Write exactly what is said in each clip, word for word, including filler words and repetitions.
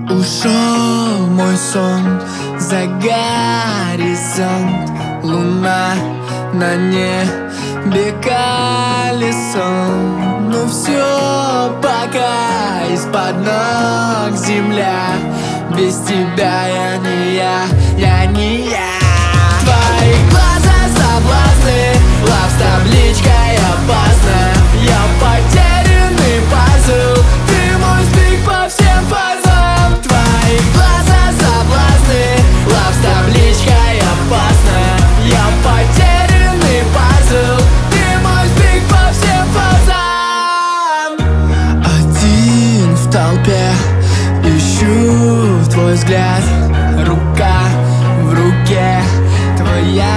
Ушел мой сон за горизонт, луна на небе колесом. Ну все, пока из-под ног земля, без тебя я не я, я не я. Твои глаза соблазны, лав с табличкой опасно. Я потерянный пазл, ты мой сдвиг по всем фазам. Твои глаза соблазны, лав с табличкой опасно. Я потерянный пазл, ты мой сдвиг по всем фазам. Один в толпе, ищу твой взгляд, рука в руке твоя.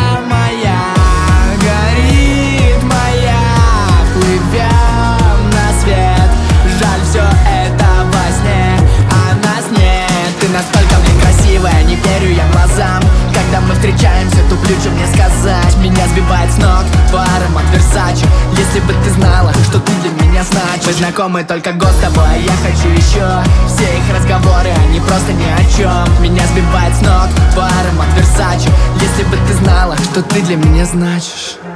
Не верю я глазам, когда мы встречаемся, туплю, что мне сказать. Меня сбивает с ног твой аромат Версаче. Если бы ты знала, что ты для меня значишь. Мы знакомы только год с тобой, а я хочу еще. Все их разговоры, они просто ни о чем. Меня сбивает с ног твой аромат Версаче. Если бы ты знала, что ты для меня значишь.